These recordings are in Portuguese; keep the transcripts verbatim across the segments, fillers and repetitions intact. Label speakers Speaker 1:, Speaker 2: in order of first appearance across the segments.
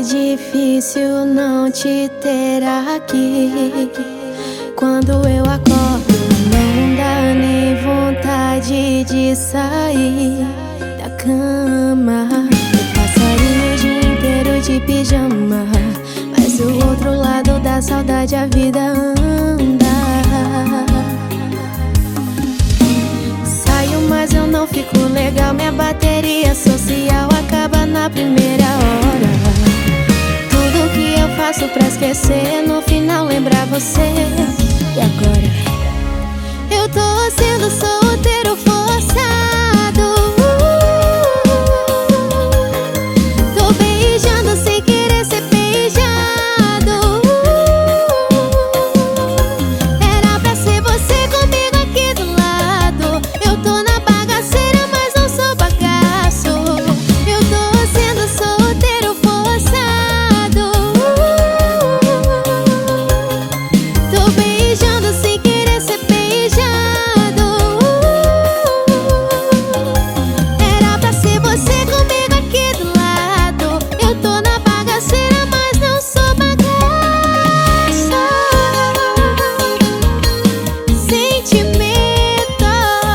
Speaker 1: difícil não te ter aqui. Quando eu acordo, não dá nem vontade de sair da cama. Eu passaria o dia inteiro de pijama, mas do outro lado da saudade a vida anda. Saio, mas eu não fico legal. Minha bateria social acaba na primeira hora. Tudo que eu faço pra esquecer, no final lembrar você. E agora? Eu tô sendo solteiro forçado. Tô beijando sem querer ser beijado. Era pra ser você comigo aqui do lado. Eu tô na bagaceira, mas não sou bagaço. Eu tô sendo solteiro forçado. Tô beijando sem querer ser beijado. Era pra ser você comigo aqui do lado. Eu tô na bagaceira, mas não sou bagaço. Sentimento.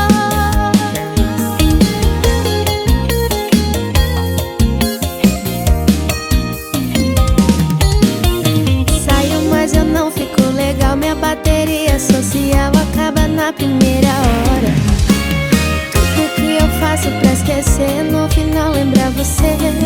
Speaker 1: Saio, mas eu não fico legal. Minha bateria social acaba na primeira hora. Tudo que eu faço pra esquecer, no final lembrar você.